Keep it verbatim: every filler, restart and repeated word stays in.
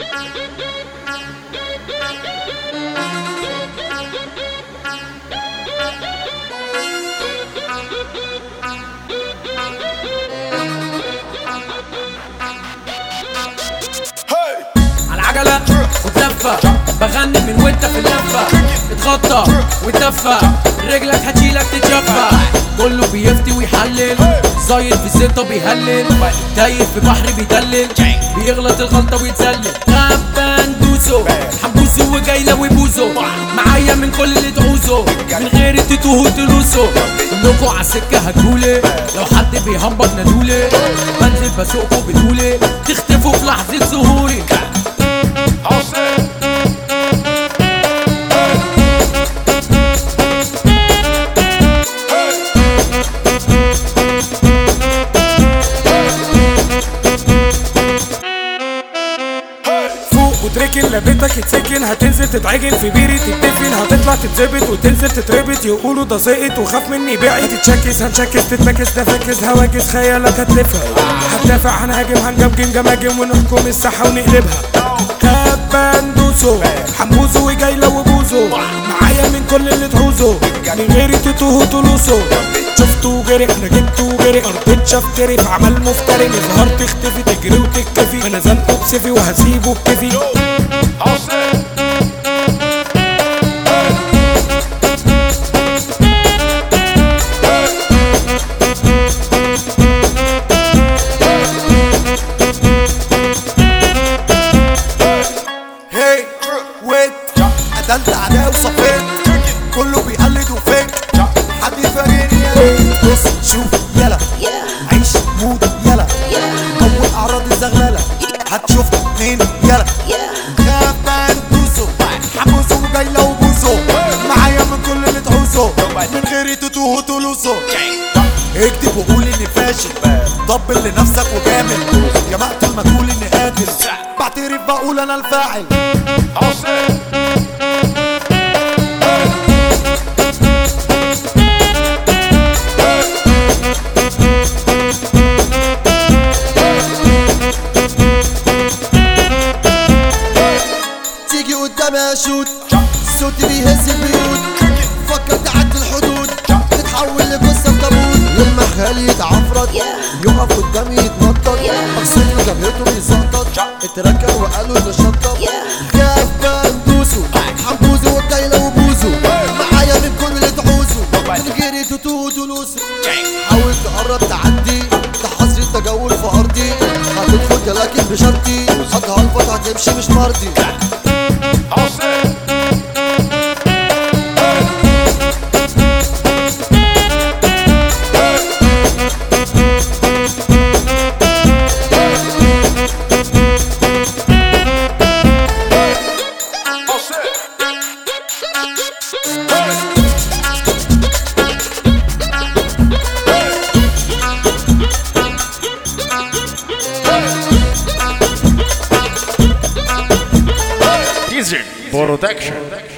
عجلة وتلفة بغني من وانت في اللفة اتغطى وتفة رجلك هتشيلك تتشفى كله بيفتي ويحلل زايد في الزيطة بيهلل تايه في بحر بيدلل بيغلط الغلطة ويتسلل غبان دوسو حنبوسو وجايلة وبوزو معايا من كل اللي تعوزه من غير تتوه وتلوسو كلكوا عالسكة هتقولي لو حد بيهمبك نادولي بنزل بسوقكوا بتقولي تختفوا في لحظة ظهوري. وتركن لبيتك يتسكن هتنزل تتعجن في بيري تتدفن هتطلع تتظبط وتنزل تتربط يقولوا ده سقط وخاف مني بعيد هتتشكس هنشكس تتمكس تفكس هواجس خيالك هتلفها هتدافع هنهاجم هنجمجم جماجم ونحكم الساحة ونقلبها كبان دوسو حنبوزو وجايلة وبوزو معايا من كل اللي تعوزه من غيري تتوه وتلوسو شفتوا غيري انا جبتوا غيري ارض شفتري في عمل مفتري نظهر تختفي تجري وتكتفي انا زنقه بسيفي وهسيبه بكيفي. هي ويت قتلت اعدائي وصفيت كله بيقلد وفيك حد يفاجئني يا ريت بص شوف يلا عيش مود يلا اول اعراض الزغلله هتشوف مين يلا غابان دوسو حموزو وجايله وبوزو معايا من كل اللي تعوزه من غيري تتوه وتلوسو اكتب وقول اني فاشل طبل لنفسك وجامل يا مقتل ما تقول اني قاتل بعترف بقول انا الفاعل. تيجي قدامي اشوت صوتي بيهز البيوت فكر تعدي الحدود تتحول لقصه بتابوت لما خالي يتعفرت يقف قدامي يتنطط اقصد له جبهته بيزقطط اتركن وقالوا انه شطط خاف بندوسه حنبوزه وجايله وبوزه معايا من كل اللي تعوزه من غيري تتوه وتلوسه حاول تقرب تعدي ده حظري التجول في ارضي هتدخل لكن بشرطي هتهلفط هتمشي مش مرضي. Production.